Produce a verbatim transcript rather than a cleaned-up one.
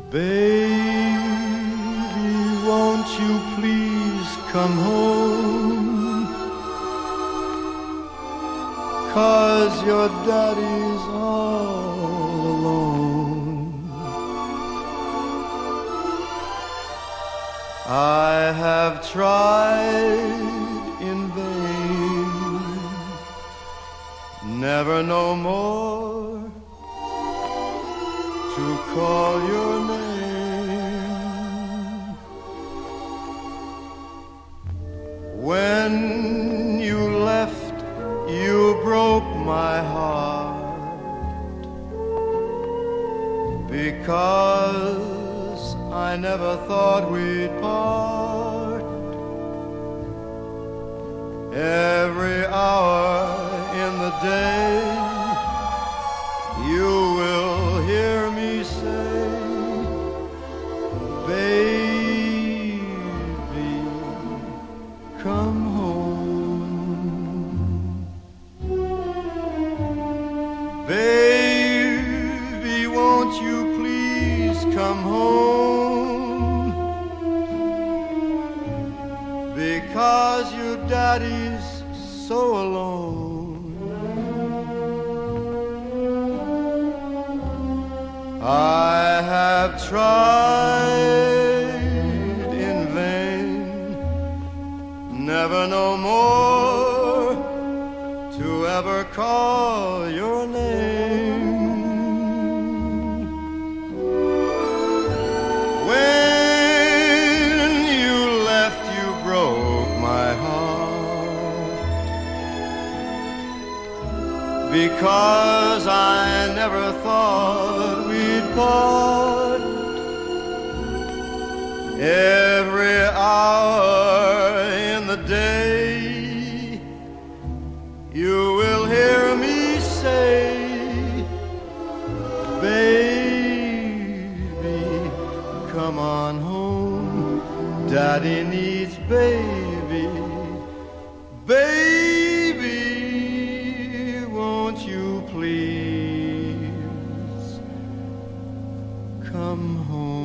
Baby, won't you please come home? 'Cause your daddy's all alone. I have tried in vain, never no more to call your name. When you left, you broke my heart, because I never thought we'd part. Every hour in the day you will hear me say, baby, come home. Baby, won't you please come home? Because your daddy's so alone. I have tried in vain, never no more to ever call your name. When you left, you broke my heart, because I never thought we'd part. Every hour in the day you will hear me say, baby, come on home. Daddy needs baby. Baby, won't you please come home?